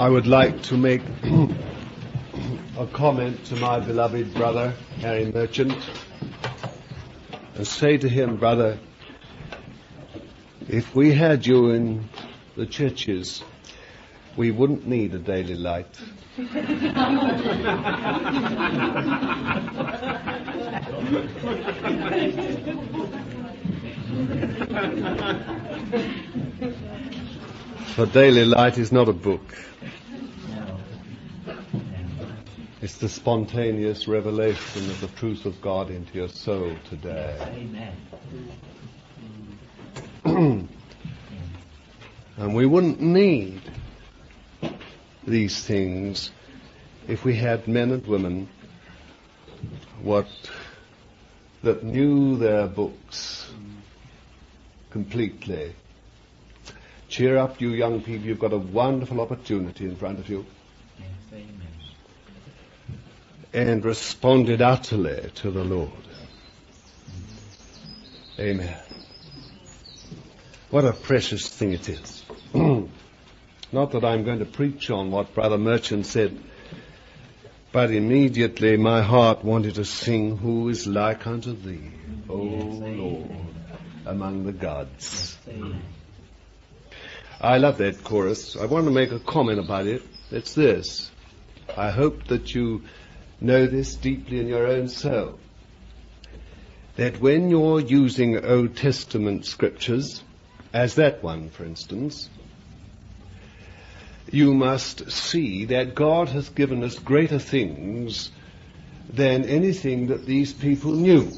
I would like to make a comment to my beloved brother, Harry Merchant, and say to him, brother, if we had you in the churches, we wouldn't need a daily light. For daily light is not a book. It's the spontaneous revelation of the truth of God into your soul today. Amen. And we wouldn't need these things if we had men and women that knew their books completely. Cheer up, you young people. You've got a wonderful opportunity in front of you. Yes, amen. And responded utterly to the Lord. Amen. What a precious thing it is. Not that I'm going to preach on what Brother Merchant said, but immediately my heart wanted to sing, Who is like unto thee, O Lord, among the gods. I love that chorus. I want to make a comment about it. It's this. I hope that you know this deeply in your own soul. That when you're using Old Testament scriptures, as that one, for instance, you must see that God has given us greater things than anything that these people knew.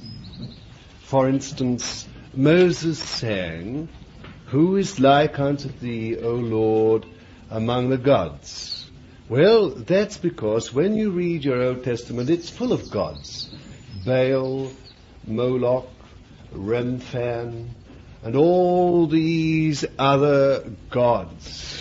For instance, Moses sang, Who is like unto thee, O Lord, among the gods? Well, that's because when you read your Old Testament, it's full of gods. Baal, Moloch, Remphan, and all these other gods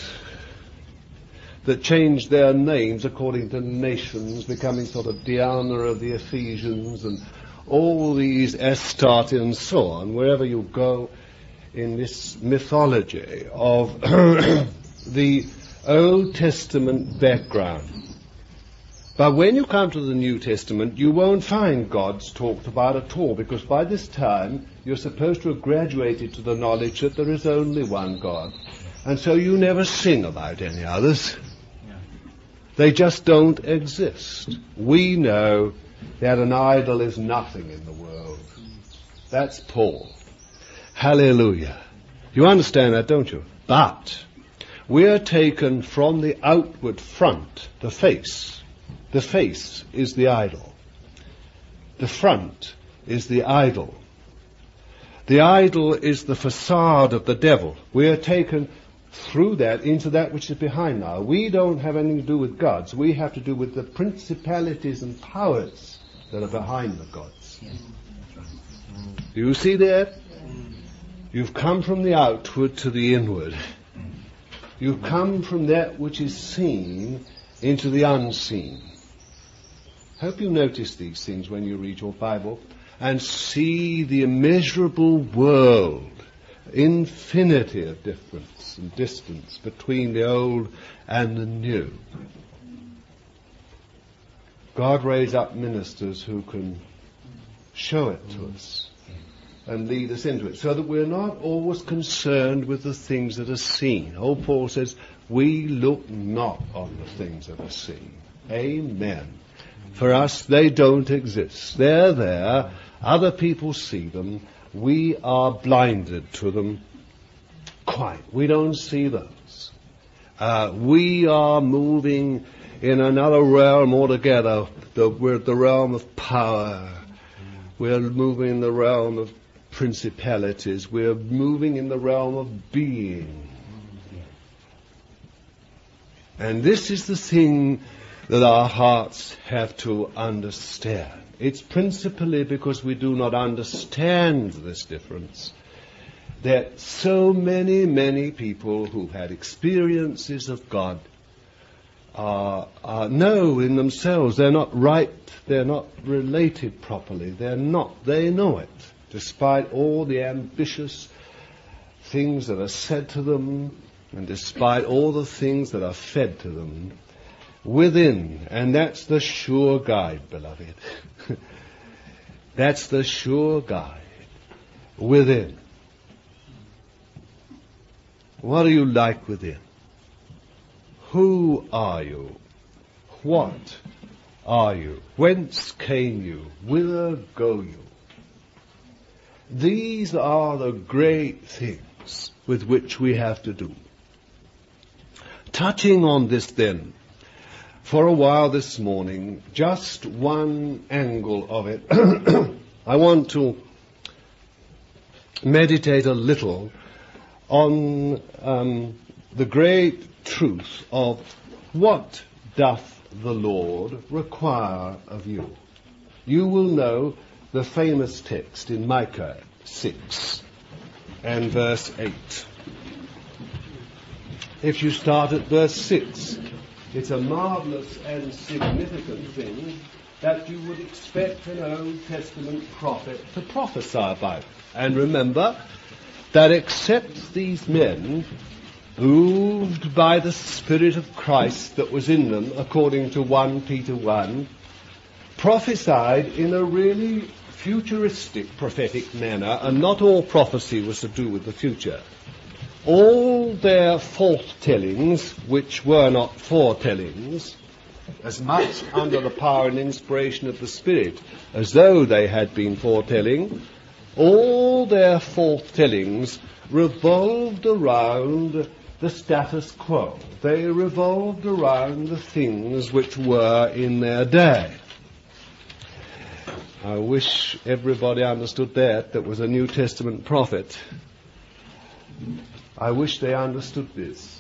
that changed their names according to nations, becoming sort of Diana of the Ephesians, and all these Astarte and so on, wherever you go in this mythology of the Old Testament background. But when you come to the New Testament, you won't find gods talked about at all, because by this time you're supposed to have graduated to the knowledge that there is only one God. And so you never sing about any others. They just don't exist. We know that an idol is nothing in the world. That's Paul. Hallelujah. You understand that, don't you? But we are taken from the outward front, the face. The face is the idol. The front is the idol. The idol is the facade of the devil. We are taken through that into that which is behind now. We don't have anything to do with gods. We have to do with the principalities and powers that are behind the gods. Do you see that? You've come from the outward to the inward. You've come from that which is seen into the unseen. Hope you notice these things when you read your Bible and see the immeasurable world, infinity of difference and distance between the old and the new. God raised up ministers who can show it to us and lead us into it, so that we're not always concerned with the things that are seen. Old Paul says, we look not on the things that are seen. Amen. For us, they don't exist. They're there. Other people see them. We are blinded to them. Quite. We don't see those. We are moving in another realm altogether. We're the realm of power. We're moving in the realm of principalities. We're moving in the realm of being. And this is the thing that our hearts have to understand. It's principally because we do not understand this difference that so many people who've had experiences of God know in themselves they're not right, they're not related properly, they know it, despite all the ambitious things that are said to them, and despite all the things that are fed to them, within, and that's the sure guide, beloved. That's the sure guide. Within. What are you like within? Who are you? What are you? Whence came you? Whither go you? These are the great things with which we have to do. Touching on this then, for a while this morning, just one angle of it. I want to meditate a little on the great truth of what doth the Lord require of you. You will know the famous text in Micah 6 and verse 8. If you start at verse 6, it's a marvelous and significant thing that you would expect an Old Testament prophet to prophesy about. And remember that except these men, moved by the Spirit of Christ that was in them, according to 1 Peter 1, prophesied in a really futuristic prophetic manner, and not all prophecy was to do with the future. All their foretellings, which were not foretellings, as much under the power and inspiration of the Spirit as though they had been foretelling, all their foretellings revolved around the status quo. They revolved around the things which were in their day. I wish everybody understood that was a New Testament prophet. I wish they understood this.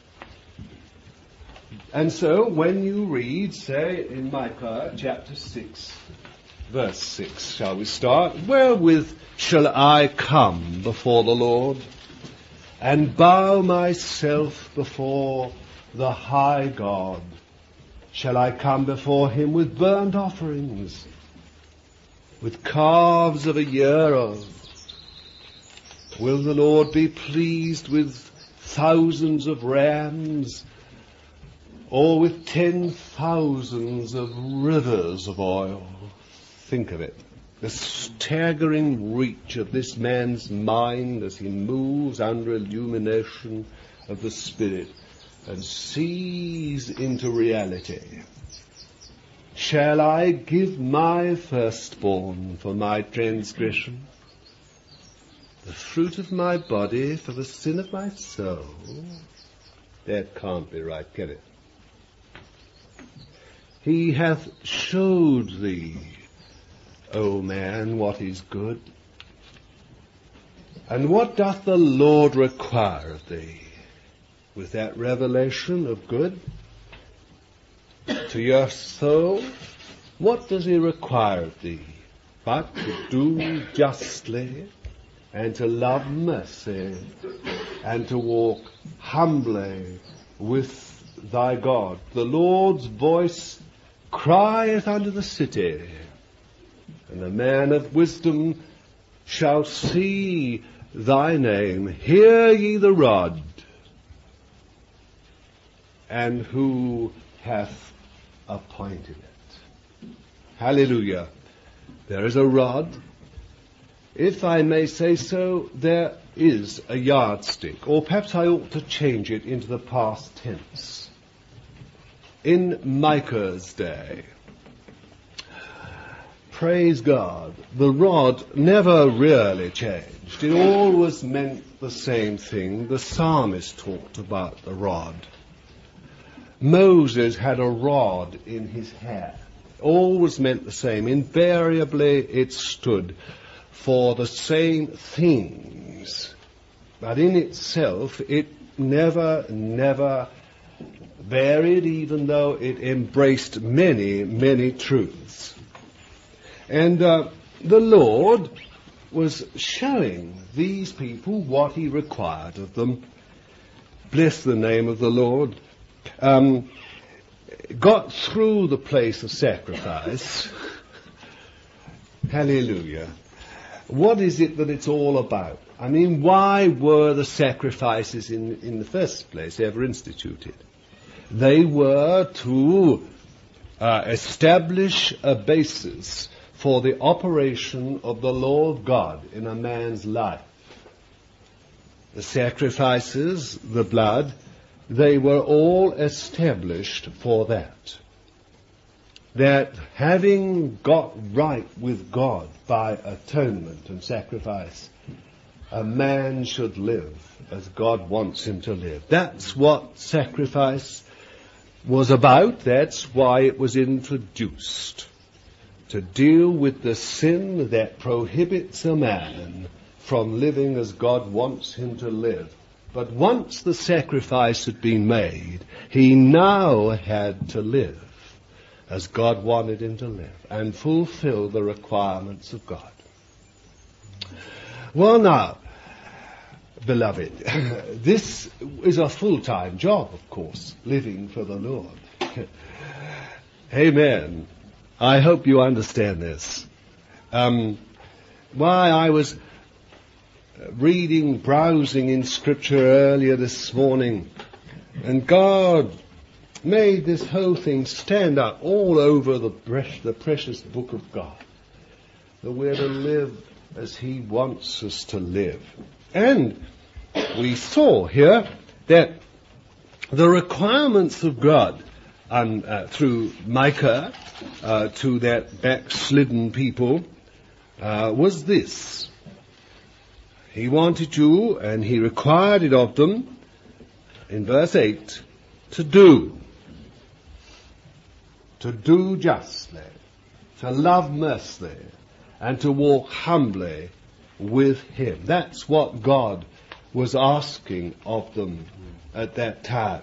And so when you read, say, in Micah chapter 6, verse 6, shall we start? Wherewith shall I come before the Lord, and bow myself before the high God? Shall I come before him with burnt offerings, with calves of a year old? Will the Lord be pleased with thousands of rams, or with 10,000s of rivers of oil? Think of it. The staggering reach of this man's mind as he moves under illumination of the Spirit and sees into reality. Shall I give my firstborn for my transgression, the fruit of my body for the sin of my soul? That can't be right, can it? He hath showed thee, O man, what is good. And what doth the Lord require of thee? With that revelation of good to your soul, what does he require of thee? But to do justly, and to love mercy, and to walk humbly with thy God. The Lord's voice crieth unto the city, and the man of wisdom shall see thy name. Hear ye the rod, and who hath appointed it? Hallelujah. There is a rod. If I may say so, there is a yardstick, or perhaps I ought to change it into the past tense. In Micah's day, praise God, the rod never really changed. It always meant the same thing. The psalmist talked about the rod. Moses had a rod in his hand. Always meant the same. Invariably it stood for the same things. But in itself it never varied, even though it embraced many truths. And the Lord was showing these people what he required of them. Bless the name of the Lord. Got through the place of sacrifice. Hallelujah. what is it that it's all about? I mean, why were the sacrifices in the first place ever instituted? They were to establish a basis for the operation of the law of God in a man's life. The sacrifices, the blood, they were all established for that. That having got right with God by atonement and sacrifice, a man should live as God wants him to live. That's what sacrifice was about. That's why it was introduced. To deal with the sin that prohibits a man from living as God wants him to live. But once the sacrifice had been made, he now had to live as God wanted him to live and fulfill the requirements of God. Well now, beloved, this is a full-time job, of course, living for the Lord. Amen. I hope you understand this. Why I was browsing in Scripture earlier this morning, and God made this whole thing stand up all over the precious book of God, that we're to live as He wants us to live. And we saw here that the requirements of God through Micah to that backslidden people was this. He wanted to, and he required it of them, in verse 8, to do justly, to love mercy, and to walk humbly with Him. That's what God was asking of them at that time.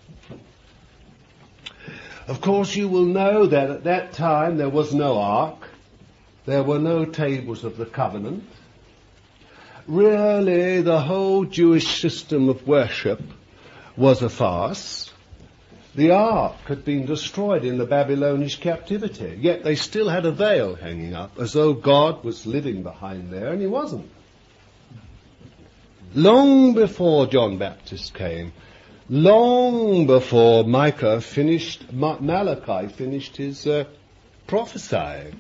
Of course, you will know that at that time there was no ark, there were no tables of the covenant. Really, the whole Jewish system of worship was a farce. The ark had been destroyed in the Babylonian captivity, yet they still had a veil hanging up, as though God was living behind there, and He wasn't. Long before John Baptist came, long before Malachi finished his prophesying.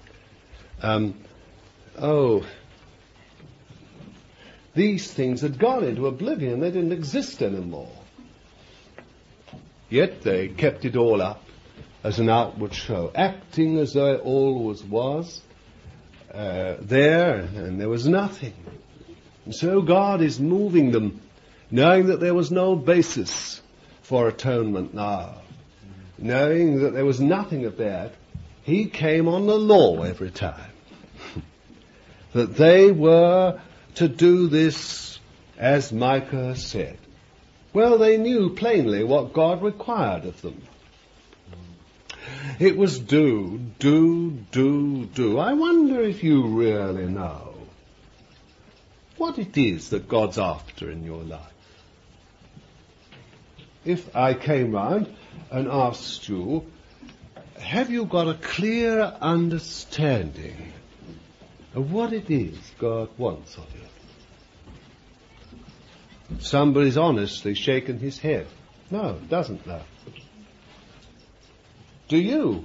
These things had gone into oblivion. They didn't exist anymore. Yet they kept it all up as an outward show, acting as though it always was there, and there was nothing. And so God is moving them, knowing that there was no basis for atonement now, knowing that there was nothing of that. He came on the law every time. That they were to do this as Micah said. Well, they knew plainly what God required of them. It was do. I wonder if you really know what it is that God's after in your life. If I came round and asked you, have you got a clear understanding of what it is God wants of you? Somebody's honestly shaken his head. No, doesn't know. Do you?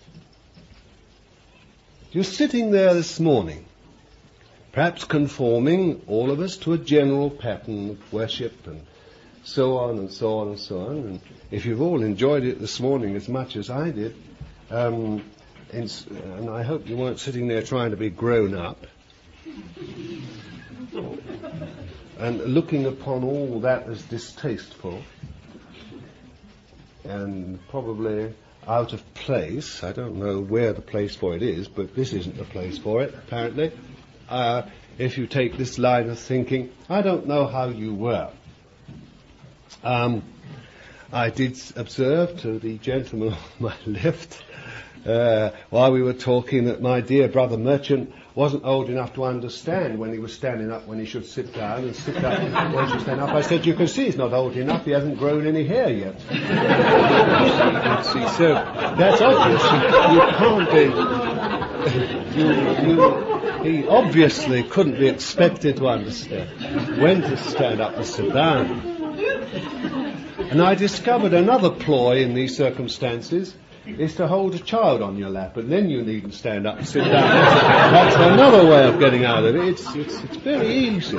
You're sitting there this morning, perhaps conforming, all of us, to a general pattern of worship and so on and so on and so on. And if you've all enjoyed it this morning as much as I did, and I hope you weren't sitting there trying to be grown up and looking upon all that as distasteful and probably out of place. I don't know where the place for it is, but this isn't the place for it, apparently. If you take this line of thinking, I don't know how you were. I did observe to the gentleman on my left, while we were talking, that my dear brother Merchant wasn't old enough to understand when he was standing up when he should sit down, and sit down when he should stand up. I said, you can see he's not old enough, he hasn't grown any hair yet. See, so that's obvious. You can't be... He obviously couldn't be expected to understand when to stand up and sit down. And I discovered another ploy in these circumstances is to hold a child on your lap, and then you needn't stand up and sit down. That's another way of getting out of it. It's very easy.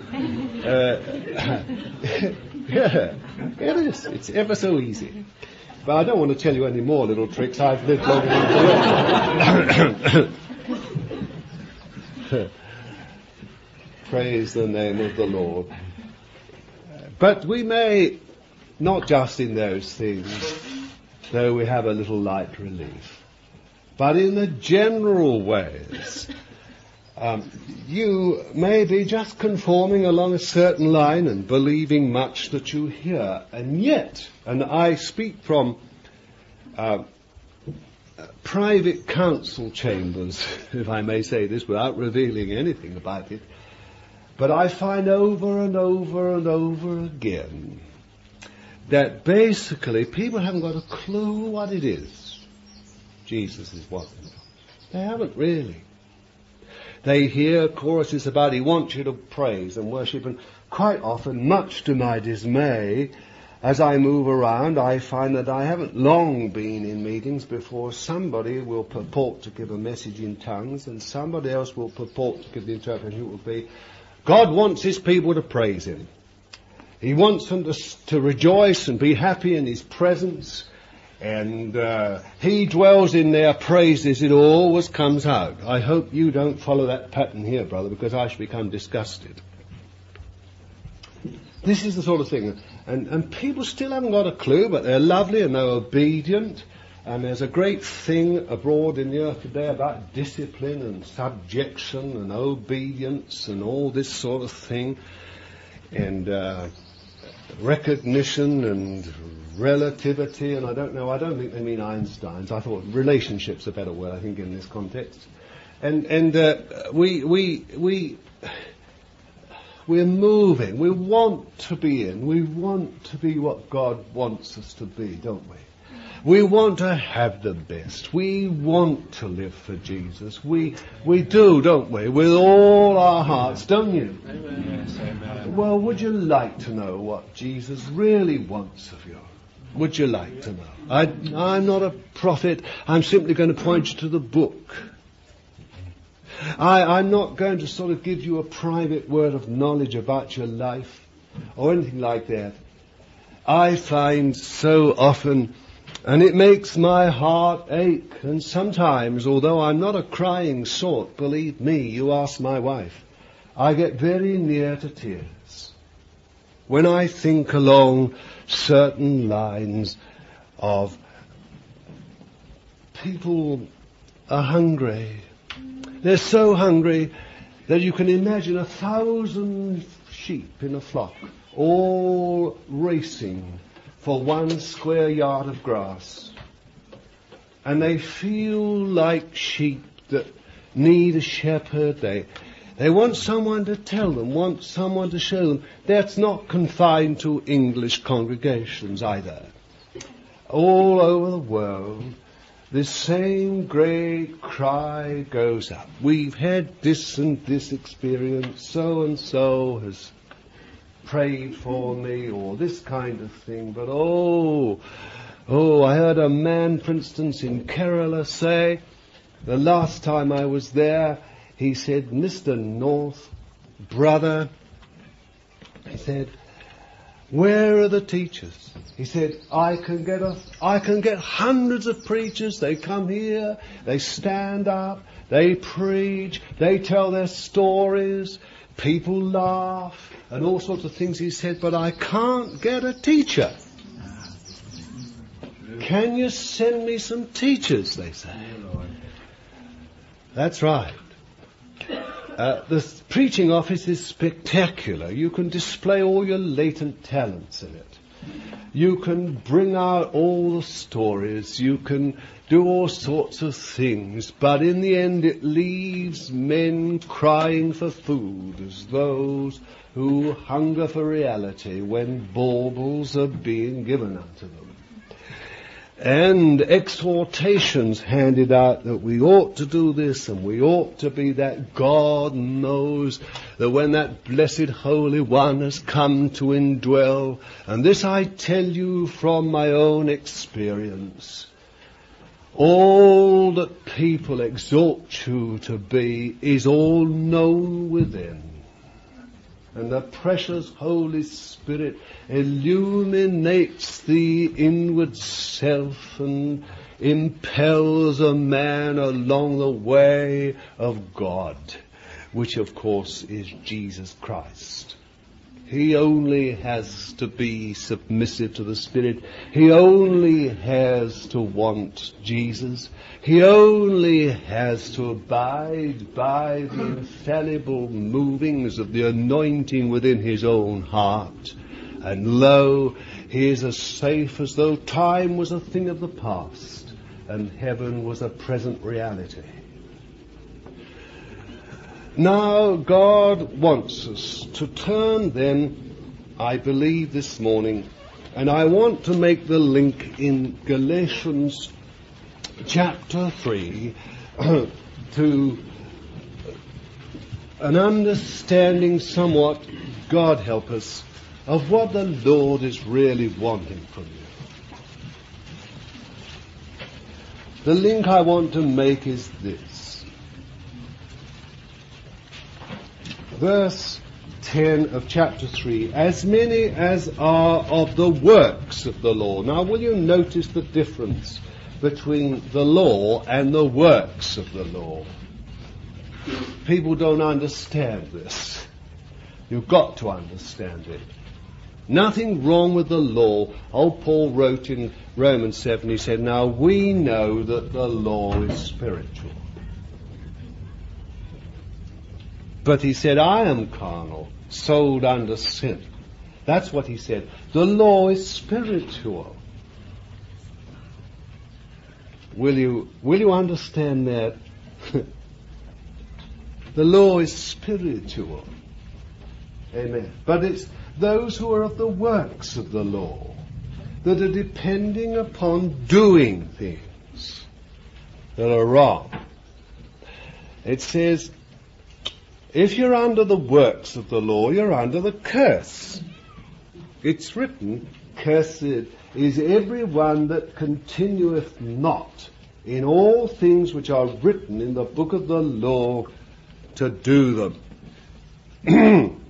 Yeah, it is. It's ever so easy. But I don't want to tell you any more little tricks. I've lived long enough to learn. Praise the name of the Lord. But we may, not just in those things, though we have a little light relief, but in the general ways, you may be just conforming along a certain line and believing much that you hear, and yet, and I speak from private council chambers, if I may say this without revealing anything about it, but I find over and over and over again that basically people haven't got a clue what it is Jesus is wanting. They haven't really. They hear choruses about he wants you to praise and worship, and quite often, much to my dismay, as I move around, I find that I haven't long been in meetings before somebody will purport to give a message in tongues and somebody else will purport to give the interpretation. It will be, God wants his people to praise him. He wants them to rejoice and be happy in his presence, and he dwells in their praises. It always comes out. I hope you don't follow that pattern here, brother, because I shall become disgusted. This is the sort of thing. And people still haven't got a clue, but they're lovely and they're obedient. And there's a great thing abroad in the earth today about discipline and subjection and obedience and all this sort of thing. And recognition and relativity, and I don't think they mean Einstein's. I thought relationship's a better word, I think, in this context. And we're moving. We want to be in. We want to be what God wants us to be, don't we? We want to have the best. We want to live for Jesus. We do, don't we? With all our hearts, don't you? Amen. Yes, amen. Well, would you like to know what Jesus really wants of you? Would you like to know? I'm not a prophet. I'm simply going to point you to the book. I'm not going to sort of give you a private word of knowledge about your life or anything like that. I find so often, and it makes my heart ache, and sometimes, although I'm not a crying sort, believe me, you ask my wife, I get very near to tears when I think along certain lines of people are hungry. They're so hungry that you can imagine 1,000 sheep in a flock, all racing for 1 square yard of grass. And they feel like sheep that need a shepherd. They want someone to tell them, want someone to show them. That's not confined to English congregations either. All over the world, this same great cry goes up. We've had this and this experience, so and so has prayed for me, or this kind of thing, but I heard a man, for instance, in Kerala say, the last time I was there, he said, Mr. North, brother, he said, where are the teachers? He said, I can get hundreds of preachers. They come here, they stand up, they preach, they tell their stories, people laugh, and all sorts of things. He said, but I can't get a teacher. Can you send me some teachers, they say. That's right. The preaching office is spectacular. You can display all your latent talents in it. You can bring out all the stories. You can do all sorts of things. But in the end it leaves men crying for food as those who hunger for reality when baubles are being given unto them. and exhortations handed out that we ought to do this and we ought to be that. God knows that when that blessed Holy One has come to indwell, and this I tell you from my own experience, all that people exhort you to be is all known within. And the precious Holy Spirit illuminates the inward self and impels a man along the way of God, which of course is Jesus Christ. He only has to be submissive to the Spirit. He only has to want Jesus. He only has to abide by the infallible movings of the anointing within his own heart. And lo, he is as safe as though time was a thing of the past and heaven was a present reality. Now, God wants us to turn then, I believe this morning, and I want to make the link in Galatians chapter 3 to an understanding somewhat, God help us, of what the Lord is really wanting from you. The link I want to make is this. Verse 10 of chapter 3, as many as are of the works of the law. Now, will you notice the difference between the law and the works of the law? People don't understand this. You've got to understand it. Nothing wrong with the law. Old Paul wrote in Romans 7, he said, now we know that the law is spiritual. But he said, I am carnal, sold under sin. That's what he said. The law is spiritual. Will you understand that? The law is spiritual. Amen. But it's those who are of the works of the law that are depending upon doing things that are wrong. It says, if you're under the works of the law, you're under the curse. It's written, cursed is everyone that continueth not in all things which are written in the book of the law to do them.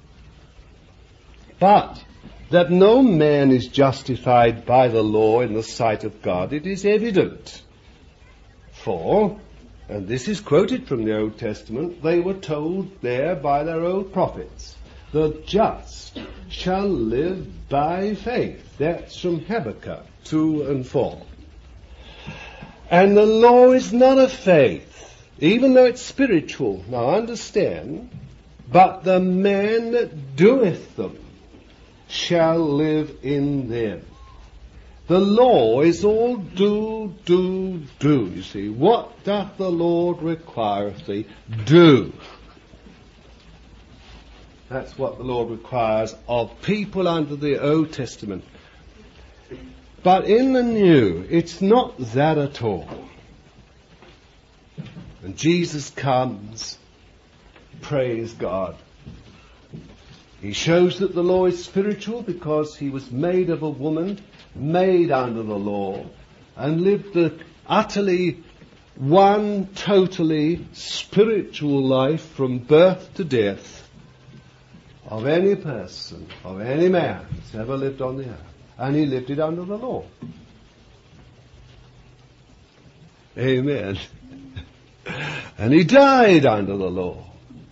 But that no man is justified by the law in the sight of God, it is evident. For, and this is quoted from the Old Testament, they were told there by their old prophets, the just shall live by faith. That's from Habakkuk 2 and 4. And the law is not of faith, even though it's spiritual. Now understand, but the man that doeth them shall live in them. The law is all do, you see. What doth the Lord require of thee? Do. That's what the Lord requires of people under the Old Testament. But in the New, it's not that at all. And Jesus comes, praise God. He shows that the law is spiritual because he was made of a woman, made under the law, and lived the utterly one, totally spiritual life from birth to death of any person, of any man that's ever lived on the earth. And he lived it under the law. Amen. And he died under the law.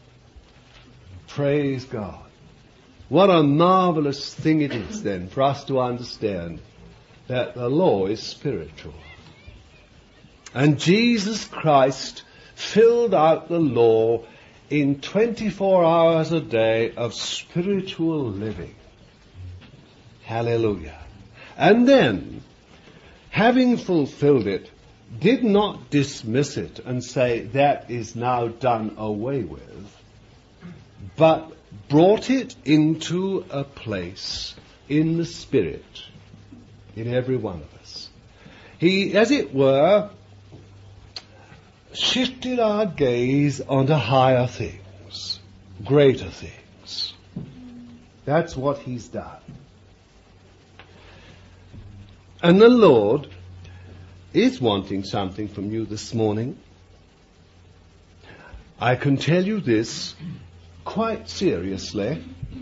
Praise God. What a marvelous thing it is then for us to understand that the law is spiritual. And Jesus Christ filled out the law in 24 hours a day of spiritual living. Hallelujah. And then, having fulfilled it, did not dismiss it and say that is now done away with, but brought it into a place in the Spirit in every one of us. He, as it were, shifted our gaze onto higher things, greater things. That's what he's done. And the Lord is wanting something from you this morning. I can tell you this quite seriously.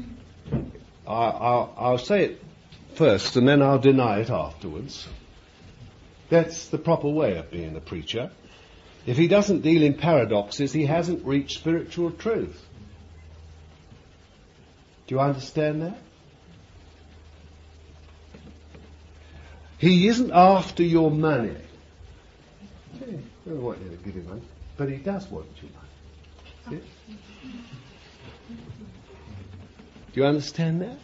I'll say it first and then I'll deny it afterwards. That's the proper way of being a preacher. If he doesn't deal in paradoxes, he hasn't reached spiritual truth. Do you understand that? He isn't after your money. He doesn't want you to give him money, but he does want your money. See? Do you understand that?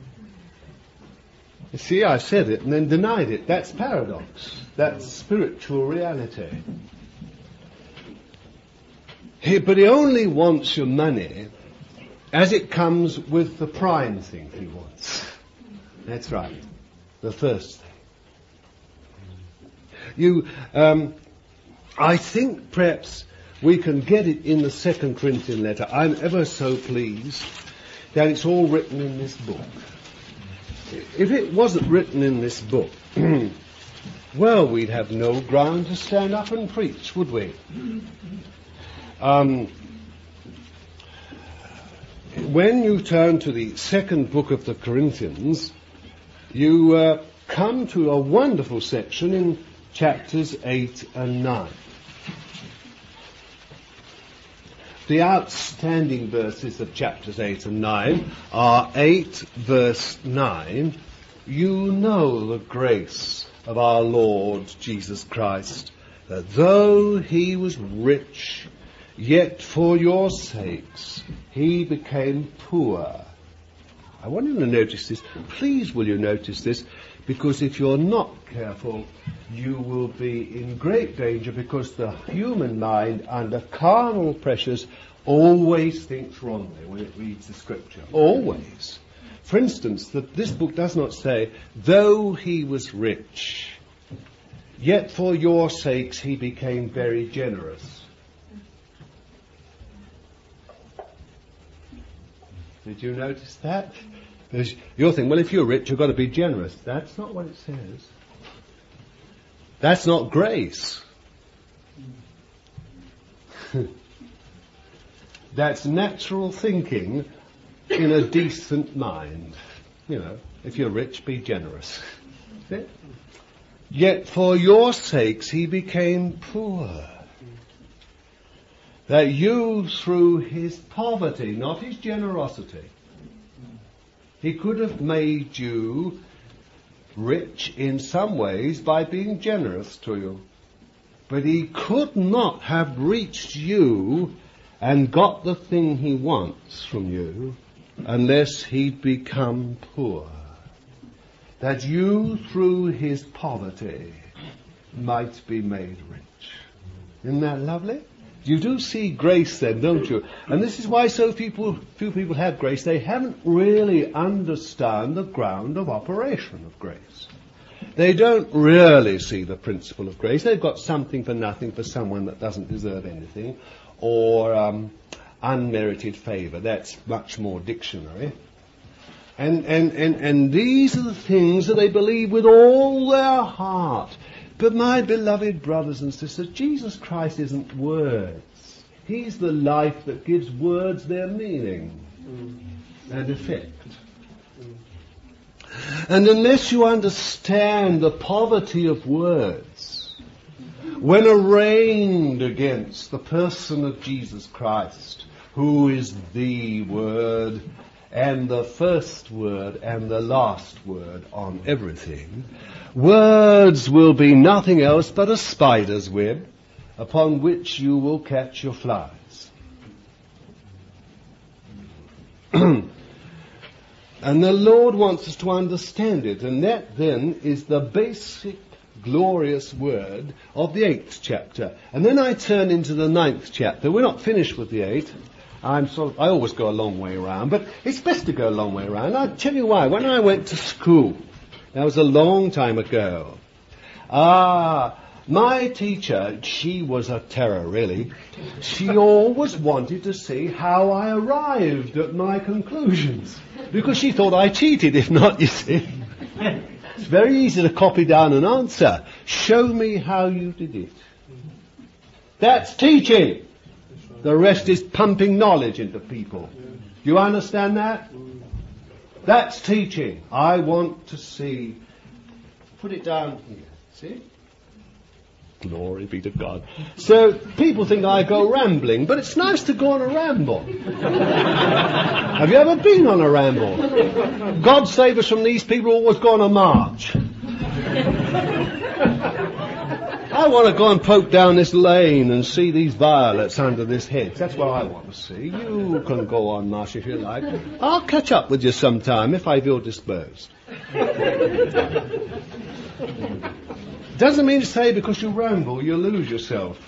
You see, I said it and then denied it. That's paradox. That's spiritual reality. But he only wants your money as it comes with the prime thing he wants. That's right. The first thing. I think perhaps we can get it in the 2 Corinthian letter. I'm ever so pleased that it's all written in this book. If it wasn't written in this book, well, we'd have no ground to stand up and preach, would we? When you turn to the second book of the Corinthians, you come to a wonderful section in chapters 8 and 9. The outstanding verses of chapters 8 and 9 are 8 verse 9. You know the grace of our Lord Jesus Christ, that though he was rich, yet for your sakes he became poor. I want you to notice this. Please will you notice this, because if you're not careful, you will be in great danger, because the human mind under carnal pressures always thinks wrongly when it reads the scripture. Always. For instance, this book does not say, though he was rich, yet for your sakes he became very generous. Did you notice that? You're thinking, well, if you're rich, you've got to be generous. That's not what it says. That's not grace. That's natural thinking in a decent mind. You know, if you're rich, be generous. Yet for your sakes he became poor, that you through his poverty, not his generosity, he could have made you rich in some ways by being generous to you. But he could not have reached you and got the thing he wants from you unless he'd become poor. That you through his poverty might be made rich. Isn't that lovely? You do see grace then, don't you? And this is why so few people have grace. They haven't really understand the ground of operation of grace. They don't really see the principle of grace. They've got something for nothing for someone that doesn't deserve anything, or unmerited favour. That's much more dictionary. And these are the things that they believe with all their heart. But my beloved brothers and sisters, Jesus Christ isn't words. He's the life that gives words their meaning and effect. And unless you understand the poverty of words, when arraigned against the person of Jesus Christ, who is the Word, and the first word and the last word on everything, words will be nothing else but a spider's web upon which you will catch your flies. And the Lord wants us to understand it, and that then is the basic glorious word of the 8th chapter. And then I turn into the 9th chapter. We're not finished with the 8th. I always go a long way around, but it's best to go a long way around. I'll tell you why. When I went to school, that was a long time ago, My teacher, she was a terror, really. She always wanted to see how I arrived at my conclusions, because she thought I cheated, if not, you see. It's very easy to copy down an answer. Show me how you did it. That's teaching. The rest is pumping knowledge into people. Do you understand that? That's teaching. I want to see. Put it down here. See? Glory be to God. So people think I go rambling, but it's nice to go on a ramble. Have you ever been on a ramble? God save us from these people who always go on a march. I want to go and poke down this lane and see these violets under this hedge. That's what I want to see. You can go on march if you like. I'll catch up with you sometime if I feel disposed. Doesn't mean to say because you ramble you lose yourself.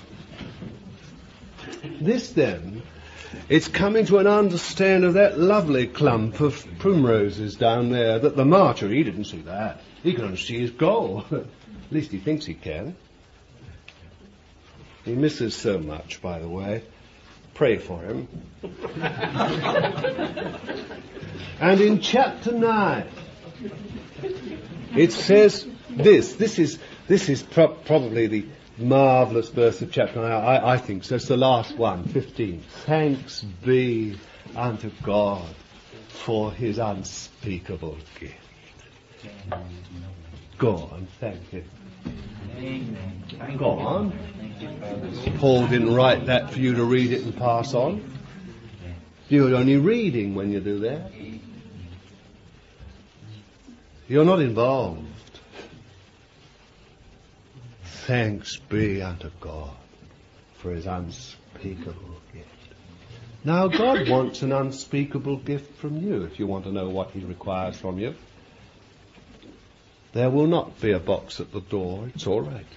This then, it's coming to an understanding of that lovely clump of primroses down there that the marcher, he didn't see that. He can only see his goal. At least he thinks he can. He misses so much, by the way. Pray for him. And in chapter 9, it says this. This is probably the marvellous verse of chapter 9. I think so. It's the last one, 15. Thanks be unto God for his unspeakable gift. Go on, thank you. Go on. Paul didn't write that for you to read it and pass on. You're only reading when you do that. You're not involved. Thanks be unto God for his unspeakable gift. Now God wants an unspeakable gift from you if you want to know what he requires from you. There will not be a box at the door. It's all right.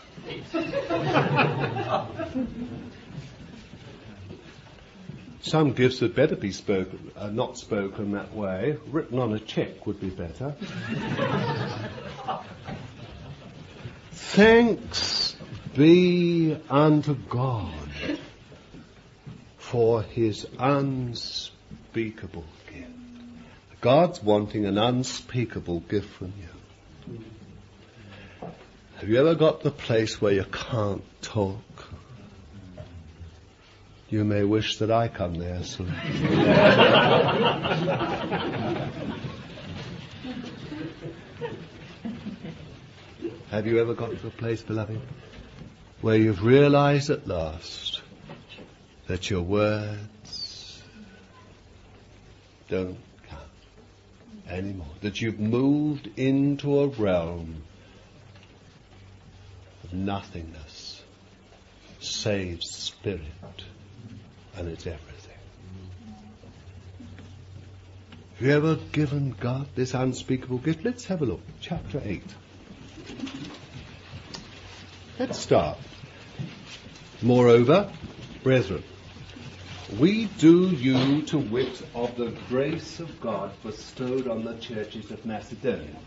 Some gifts had better be spoken, not spoken that way. Written on a cheque would be better. Thanks be unto God for his unspeakable gift. God's wanting an unspeakable gift from you. Have you ever got the place where you can't talk? You may wish that I come there soon. Have you ever got to a place, beloved, where you've realized at last that your words don't count anymore? That you've moved into a realm of nothingness, save spirit, and it's everything. Have you ever given God this unspeakable gift? Let's have a look. Chapter 8. Let's start. Moreover, brethren, we do you to wit of the grace of God bestowed on the churches of Macedonia,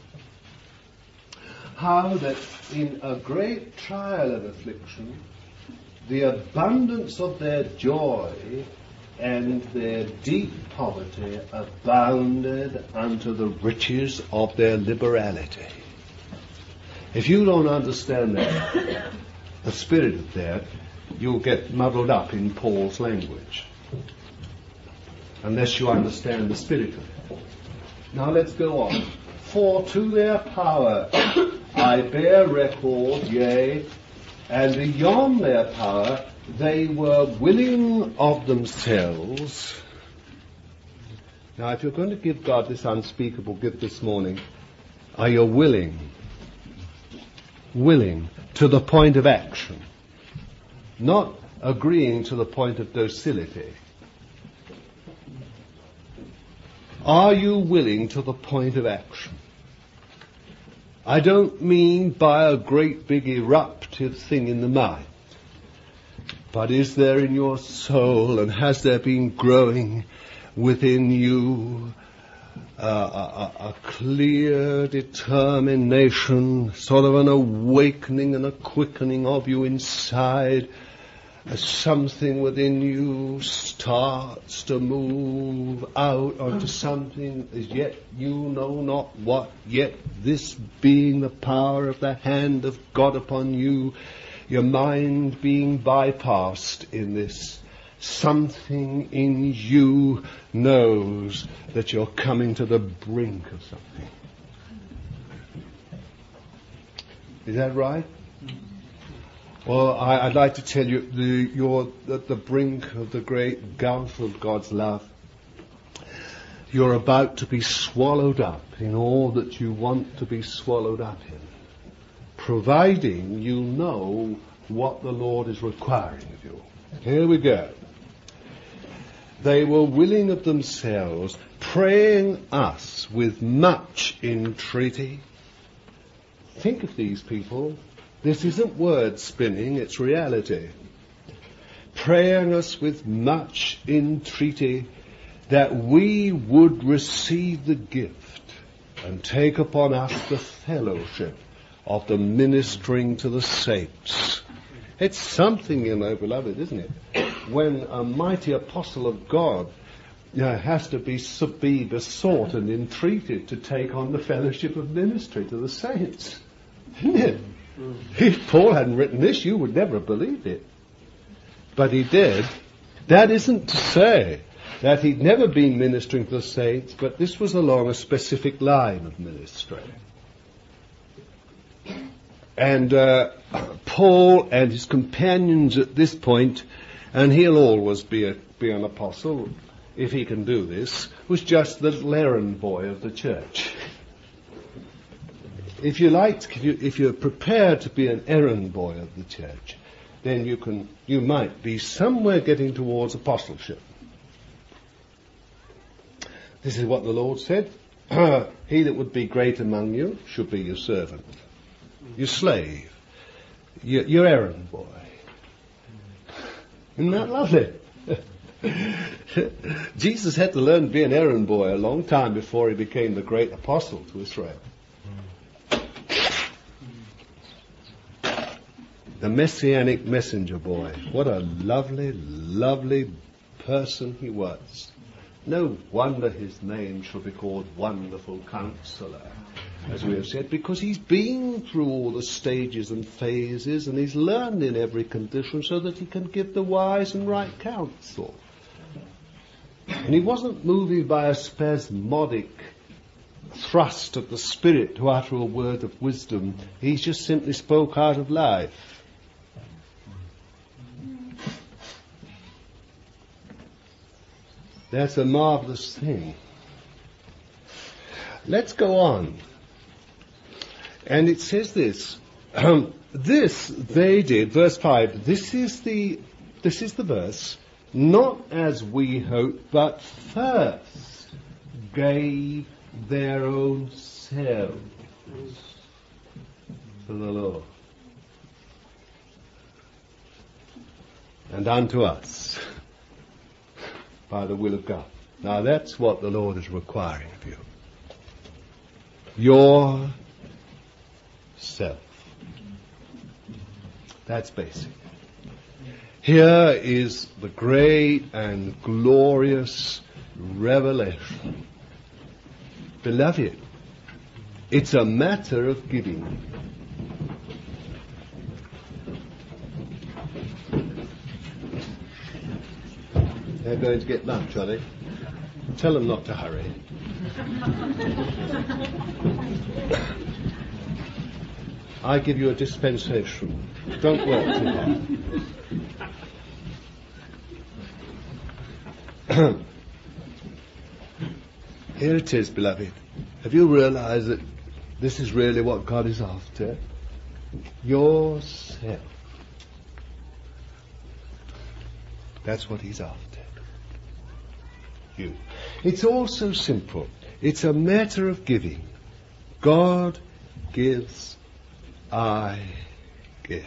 how that in a great trial of affliction, the abundance of their joy and their deep poverty abounded unto the riches of their liberality. If you don't understand that, the spirit of that, you'll get muddled up in Paul's language, unless you understand the spirit of it. Now let's go on. For to their power I bear record, yea, and beyond their power they were willing of themselves. Now if you're going to give God this unspeakable gift this morning, are you willing? Willing to the point of action, not agreeing to the point of docility. Are you willing to the point of action? I don't mean by a great big eruptive thing in the mind, but is there in your soul, and has there been growing within you, a clear determination, sort of an awakening and a quickening of you inside, as something within you starts to move out onto something as yet you know not what, yet this being the power of the hand of God upon you, your mind being bypassed in this. Something in you knows that you're coming to the brink of something. Is that right? Well, I'd like to tell you, you're at the brink of the great gulf of God's love. You're about to be swallowed up in all that you want to be swallowed up in, providing you know what the Lord is requiring of you. Here we go. They were willing of themselves, praying us with much entreaty. Think of these people. This isn't word spinning, it's reality. Praying us with much entreaty that we would receive the gift and take upon us the fellowship of the ministering to the saints. It's something, beloved, isn't it? When a mighty apostle of God has to be besought and entreated to take on the fellowship of ministry to the saints. Isn't it? If Paul hadn't written this, you would never have believed it. But he did. That isn't to say that he'd never been ministering to the saints, but this was along a specific line of ministry. And Paul and his companions at this point, and he'll always be an apostle if he can do this, was just the little errand boy of the church. If you're prepared to be an errand boy of the church, then you might be somewhere getting towards apostleship. This is what the Lord said. He that would be great among you should be your servant, your slave, your errand boy. Isn't that lovely? Jesus had to learn to be an errand boy a long time before he became the great apostle to Israel. The messianic messenger boy. What a lovely, lovely person he was. No wonder his name shall be called Wonderful Counselor, as we have said, because he's been through all the stages and phases, and he's learned in every condition so that he can give the wise and right counsel. And he wasn't moved by a spasmodic thrust of the Spirit to utter a word of wisdom. He just simply spoke out of life. That's a marvelous thing. Let's go on. And it says this. This they did, verse 5, this is the verse, not as we hoped, but first gave their own selves to the Lord and unto us by the will of God. Now that's what the Lord is requiring of you. Yourself. That's basic. Here is the great and glorious revelation. Beloved, it's a matter of giving. They're going to get lunch, are they? Tell them not to hurry. I give you a dispensation. Don't work too hard. Here it is, beloved. Have you realized that this is really what God is after? Yourself. That's what he's after. You. It's all so simple. It's a matter of giving. God gives, I give.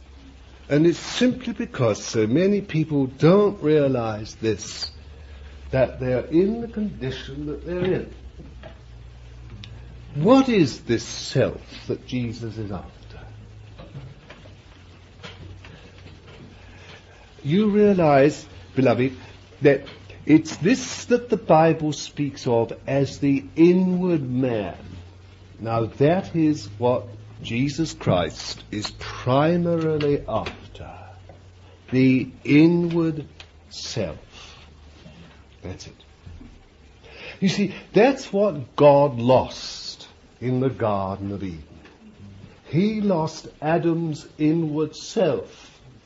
And it's simply because so many people don't realize this that they're in the condition that they're in. What is this self that Jesus is after? You realize, beloved, that it's this that the Bible speaks of as the inward man. Now that is what Jesus Christ is primarily after. The inward self. That's it. You see, that's what God lost in the Garden of Eden. He lost Adam's inward self.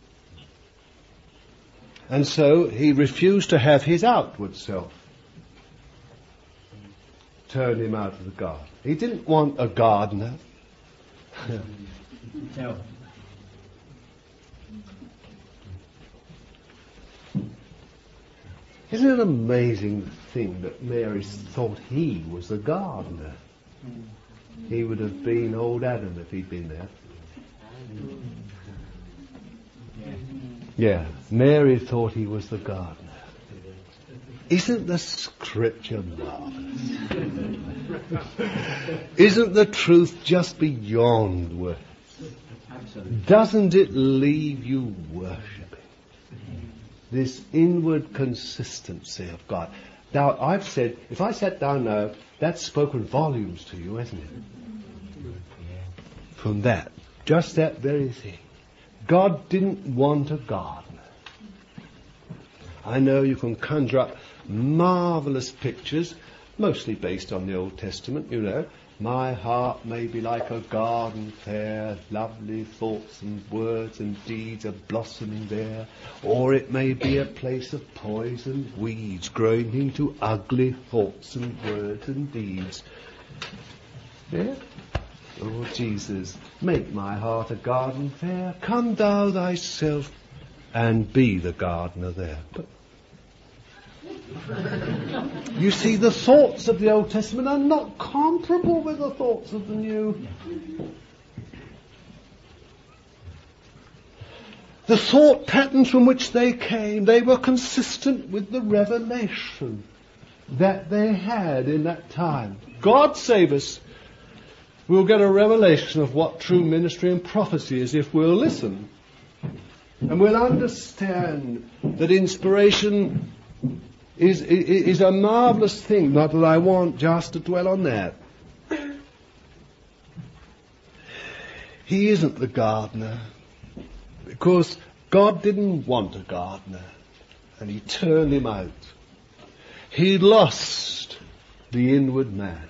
And so he refused to have his outward self. Turned him out of the garden. He didn't want a gardener. No. Isn't it an amazing thing that Mary thought he was the gardener? He would have been old Adam if he'd been there. Yeah, Mary thought he was the gardener. Isn't the scripture marvelous? Isn't the truth just beyond words? Doesn't it leave you worshipping? This inward consistency of God. Now, I've said, if I sat down now, that's spoken volumes to you, hasn't it? From that, just that very thing. God didn't want a gardener. I know you can conjure up marvellous pictures, mostly based on the Old Testament, you know. My heart may be like a garden fair, lovely thoughts and words and deeds are blossoming there. Or it may be a place of poisoned weeds growing into ugly thoughts and words and deeds. Yeah? Oh, Jesus, make my heart a garden fair. Come thou thyself and be the gardener there. But you see, the thoughts of the Old Testament are not comparable with the thoughts of the New. The thought patterns from which they came, they were consistent with the revelation that they had in that time. God save us. We'll get a revelation of what true ministry and prophecy is if we'll listen. And we'll understand that inspiration is a marvellous thing, not that I want just to dwell on that. He isn't the gardener, because God didn't want a gardener, and he turned him out. He lost the inward man,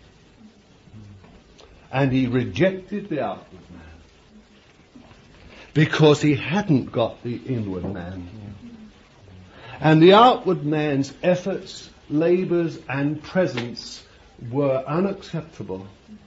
and he rejected the outward man, because he hadn't got the inward man. And the outward man's efforts, labours and presence were unacceptable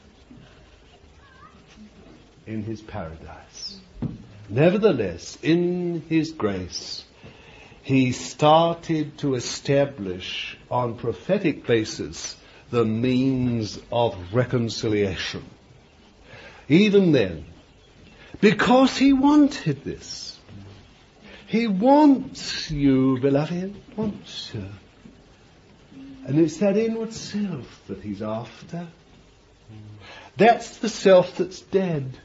in his paradise. Nevertheless, in his grace, he started to establish on prophetic basis the means of reconciliation. Even then, because he wanted this. He wants you, beloved, wants you. And it's that inward self that he's after. That's the self that's dead.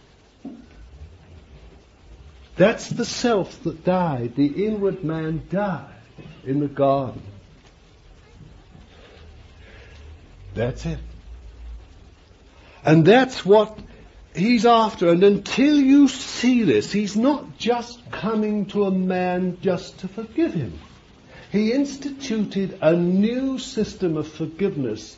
That's the self that died. The inward man died in the garden. That's it. And that's what he's after. And until you see this, he's not just coming to a man just to forgive him. He instituted a new system of forgiveness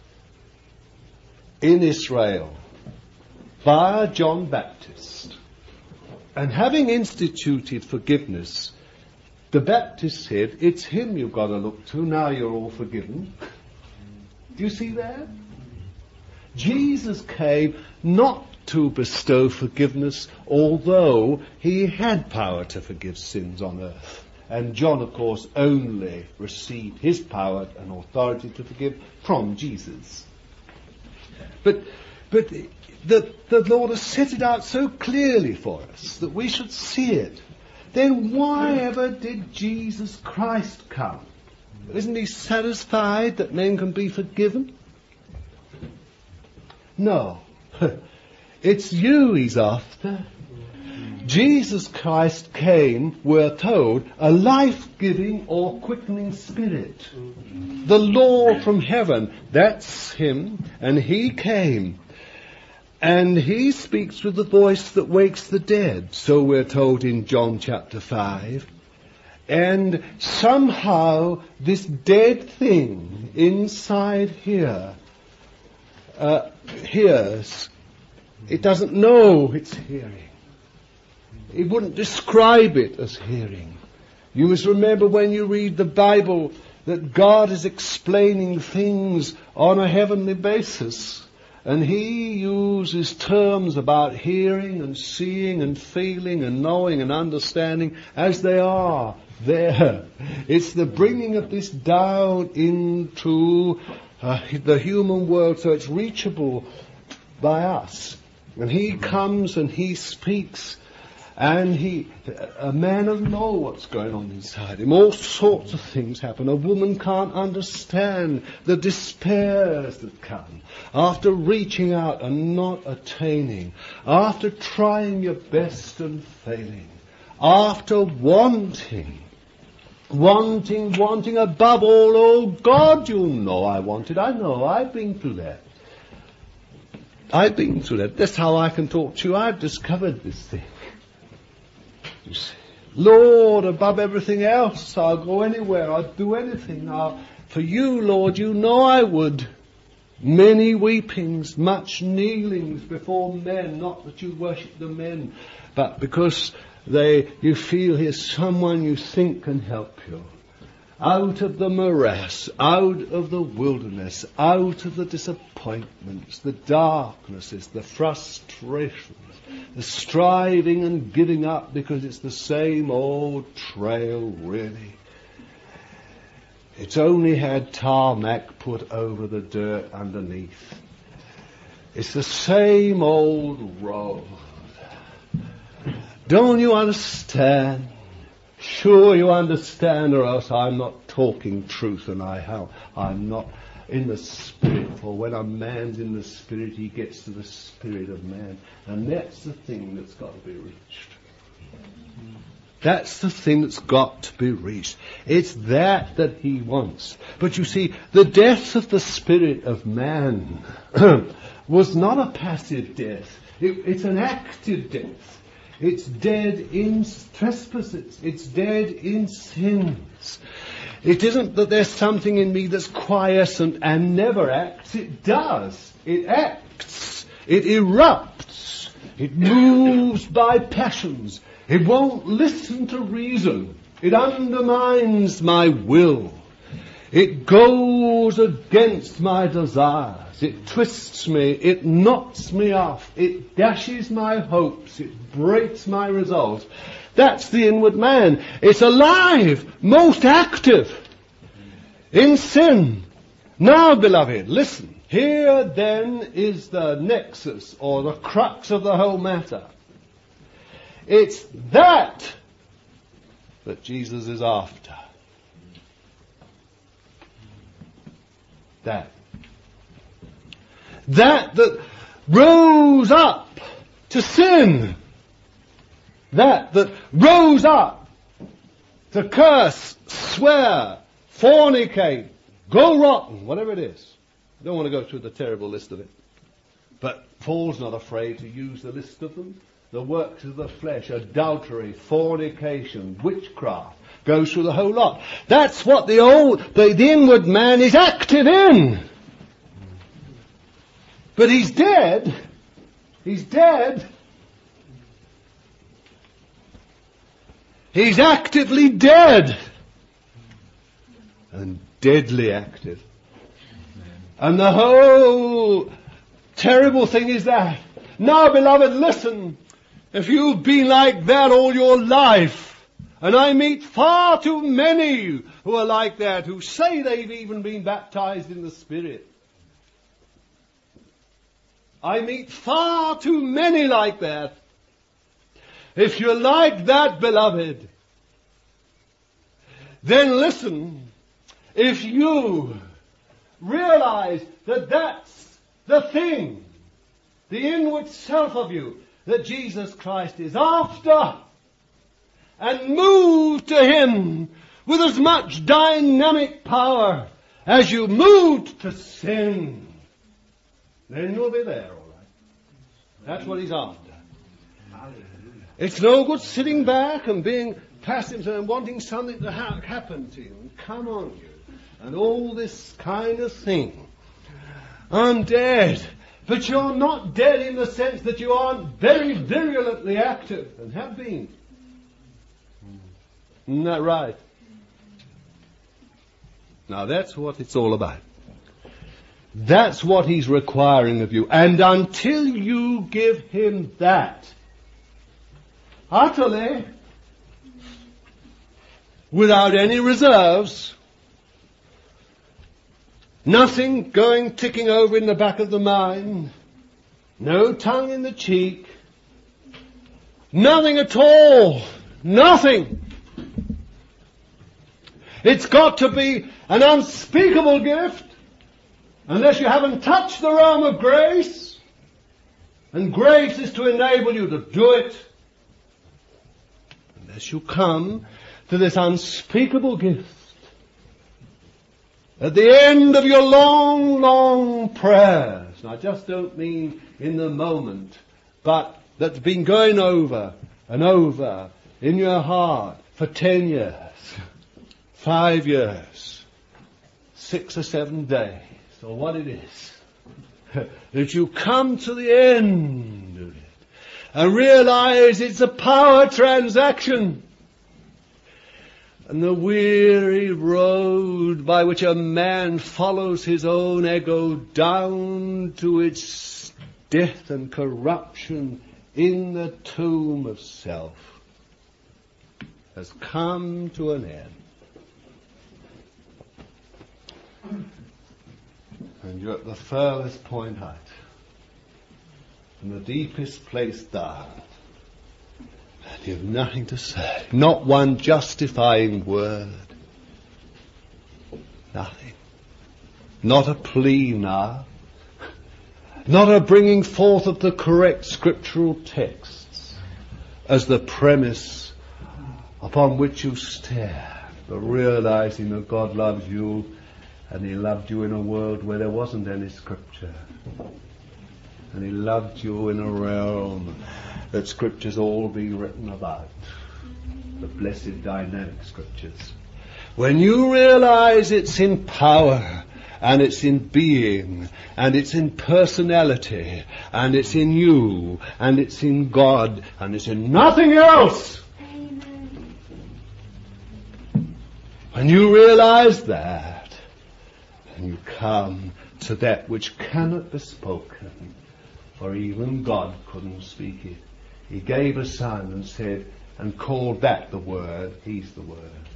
in Israel via John Baptist. And having instituted forgiveness, the Baptist said, it's him you've got to look to, now you're all forgiven. Do you see that? Jesus came not to bestow forgiveness, although he had power to forgive sins on earth. And John, of course, only received his power and authority to forgive from Jesus. But the Lord has set it out so clearly for us that we should see it. Then why ever did Jesus Christ come? Isn't he satisfied that men can be forgiven? No. It's you he's after. Jesus Christ came, we're told, a life-giving or quickening spirit. The Lord from heaven, that's him, and he came. And he speaks with the voice that wakes the dead, so we're told in John chapter 5. And somehow this dead thing inside here hears. It doesn't know it's hearing. It wouldn't describe it as hearing. You must remember when you read the Bible that God is explaining things on a heavenly basis. And he uses terms about hearing and seeing and feeling and knowing and understanding as they are there. It's the bringing of this down into the human world so it's reachable by us. And he comes and he speaks, and a man will know what's going on inside him. All sorts of things happen. A woman can't understand the despairs that come after reaching out and not attaining, after trying your best and failing, after wanting above all. Oh God, you know I wanted. I know, I've been through that. That's how I can talk to you. I've discovered this thing. You see, Lord, above everything else, I'll go anywhere, I'll do anything. For you, Lord, you know I would. Many weepings, much kneelings before men, not that you worship the men, but because you feel here's someone you think can help you. Out of the morass, out of the wilderness, out of the disappointments, the darknesses, the frustrations, the striving and giving up because it's the same old trail, really. It's only had tarmac put over the dirt underneath. It's the same old road. Don't you understand? Sure you understand, or else I'm not talking truth, and I'm not in the Spirit. For when a man's in the Spirit, he gets to the spirit of man. And that's the thing that's got to be reached. That's the thing that's got to be reached. It's that he wants. But you see, the death of the spirit of man was not a passive death. It's an active death. It's dead in trespasses. It's dead in sins. It isn't that there's something in me that's quiescent and never acts. It does. It acts. It erupts. It moves by passions. It won't listen to reason. It undermines my will. It goes against my desires. It twists me. It knocks me off. It dashes my hopes. It breaks my resolve. That's the inward man. It's alive, most active in sin. Now, beloved, listen. Here then is the nexus or the crux of the whole matter. It's that Jesus is after. That rose up to sin. That rose up to curse, swear, fornicate, go rotten, whatever it is. I don't want to go through the terrible list of it. But Paul's not afraid to use the list of them. The works of the flesh, adultery, fornication, witchcraft, goes through the whole lot. That's what the inward man is active in. But he's dead. He's dead. He's actively dead. And deadly active. And the whole terrible thing is that. Now, beloved, listen. If you've been like that all your life, and I meet far too many who are like that, who say they've even been baptized in the Spirit. I meet far too many like that. If you're like that, beloved, then listen, if you realize that that's the thing, the inward self of you, that Jesus Christ is after, and move to Him with as much dynamic power as you moved to sin, then you'll be there, all right. That's what He's after. It's no good sitting back and being passive and wanting something to happen to you and come on you and all this kind of thing. I'm dead. But you're not dead in the sense that you aren't very virulently active and have been. Isn't that right? Now that's what it's all about. That's what He's requiring of you. And until you give Him that, utterly, without any reserves, nothing going ticking over in the back of the mind, no tongue in the cheek, nothing at all, nothing. It's got to be an unspeakable gift, unless you haven't touched the realm of grace, and grace is to enable you to do it. Unless you come to this unspeakable gift, at the end of your long, long prayers, and I just don't mean in the moment, but that's been going over and over in your heart for 10 years, 5 years, 6 or 7 days, or what it is, that you come to the end of it and realize it's a power transaction. And the weary road by which a man follows his own ego down to its death and corruption in the tomb of self has come to an end. And you're at the furthest point out, in the deepest place down. And you have nothing to say. Not one justifying word. Nothing. Not a plea now. Not a bringing forth of the correct scriptural texts as the premise upon which you stand, but realizing that God loves you, and He loved you in a world where there wasn't any scripture. And He loved you in a realm that scriptures all be written about. The blessed dynamic scriptures. When you realize it's in power, and it's in being, and it's in personality, and it's in you, and it's in God, and it's in nothing else. Amen. When you realize that, and you come to that which cannot be spoken, for even God couldn't speak it. He gave a son and said, and called that the Word. He's the Word.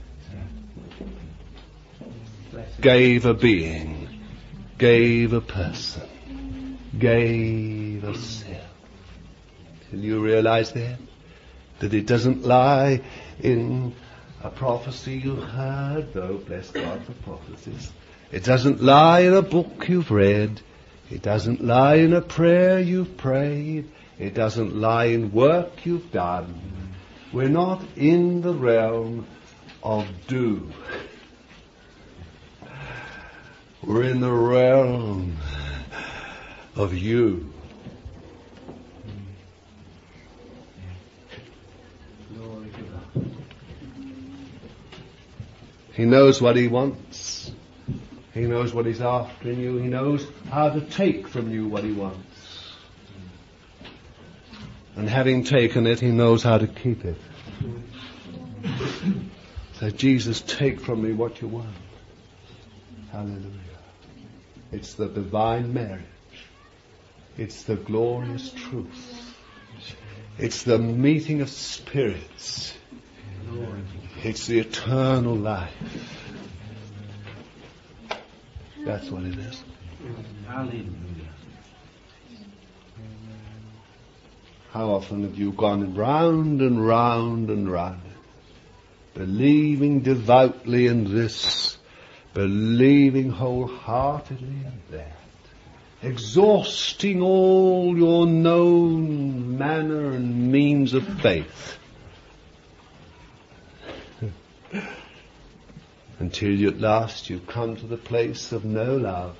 Gave a being, gave a person, gave a self. Till you realize that it doesn't lie in a prophecy you heard, though bless God for prophecies. It doesn't lie in a book you've read. It doesn't lie in a prayer you've prayed. It doesn't lie in work you've done. We're not in the realm of do. We're in the realm of you. He knows what He wants. He knows what He's after in you. He knows how to take from you what He wants. And having taken it, He knows how to keep it. So Jesus, take from me what you want. Hallelujah. It's the divine marriage. It's the glorious truth. It's the meeting of spirits. It's the eternal life. That's what it is. Hallelujah. How often have you gone round and round and round, believing devoutly in this, believing wholeheartedly in that, exhausting all your known manner and means of faith, until at last you come to the place of no love,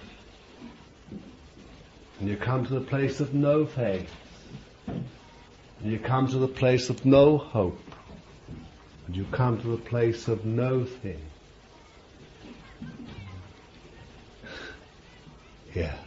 and you come to the place of no faith, and you come to the place of no hope, and you come to the place of no thing. Yeah.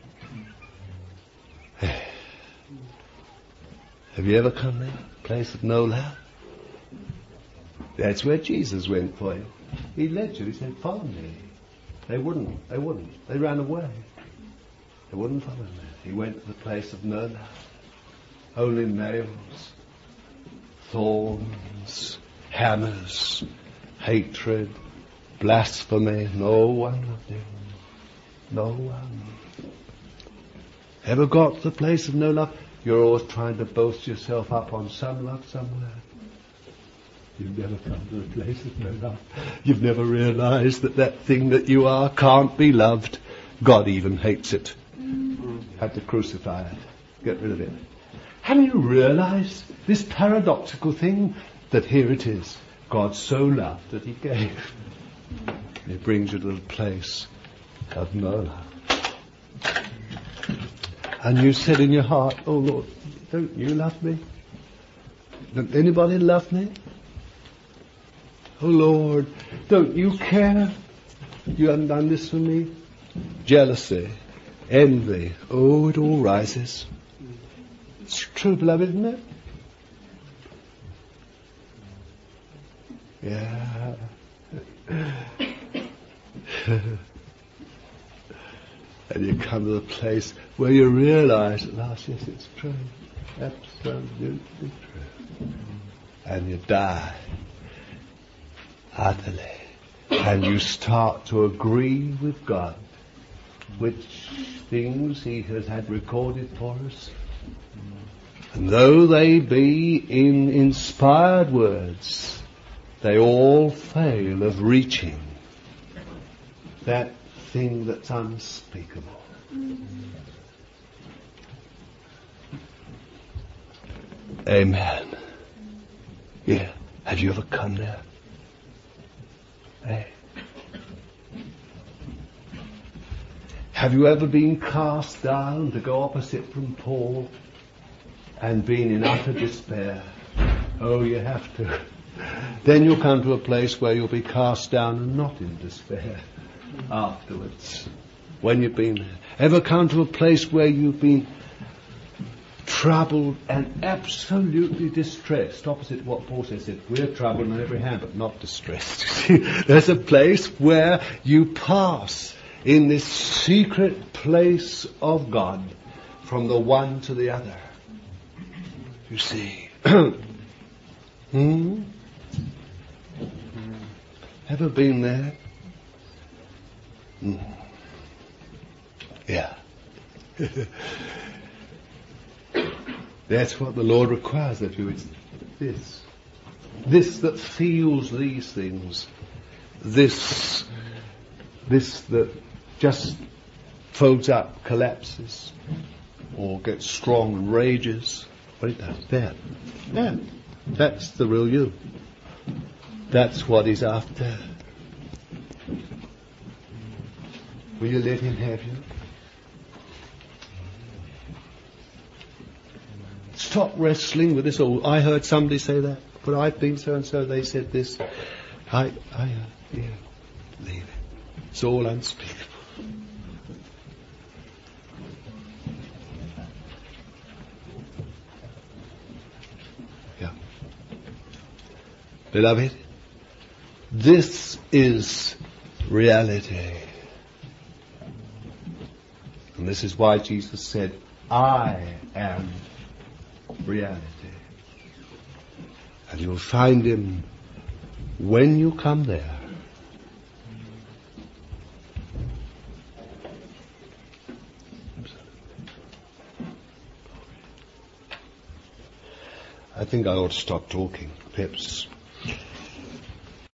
Have you ever come there? Place of no love? That's where Jesus went for you. He led you. He said, follow me. They wouldn't. They ran away. They wouldn't follow me. He went to the place of no love. Only nails, thorns, hammers, hatred, blasphemy. No one loved him. No one. Ever got to the place of no love? You're always trying to boast yourself up on some love somewhere. You've never come to the place of no love. You've never realized that that thing that you are can't be loved. God even hates it. Had to crucify it. Get rid of it. Haven't you realized this paradoxical thing? That here it is. God so loved that he gave. It brings you to the place of no love. And you said in your heart, oh Lord, don't you love me? Don't anybody love me? Oh Lord, don't you care? You haven't done this for me? Jealousy, envy, oh, it all rises. It's true, beloved, isn't it? Yeah. And you come to the place where you realize at last, yes, it's true. Absolutely true. And you die utterly. And you start to agree with God which things he has had recorded for us. And though they be in inspired words, they all fail of reaching that thing that's unspeakable. Amen. Yeah. Have you ever come there? Hey. Have you ever been cast down, to go opposite from Paul, and been in utter despair? Oh, you have to. Then you'll come to a place where you'll be cast down and not in despair afterwards. When you've been there. Ever come to a place where you've been troubled and absolutely distressed? Opposite what Paul says, we're troubled on every hand, but not distressed. There's a place where you pass in this secret place of God from the one to the other. You see. Ever been there? Yeah. That's what the Lord requires of you. It's this that feels these things. This that just folds up, collapses, or gets strong and rages. What it does. That. That's the real you. That's what he's after. Will you let him have you? Stop wrestling with this. Oh, I heard somebody say that, but I've been so and so. They said this. Yeah, leave it. It's all unspeakable. Yeah, beloved, this is reality. And this is why Jesus said, I am reality. And you'll find him when you come there. I think I ought to stop talking. Perhaps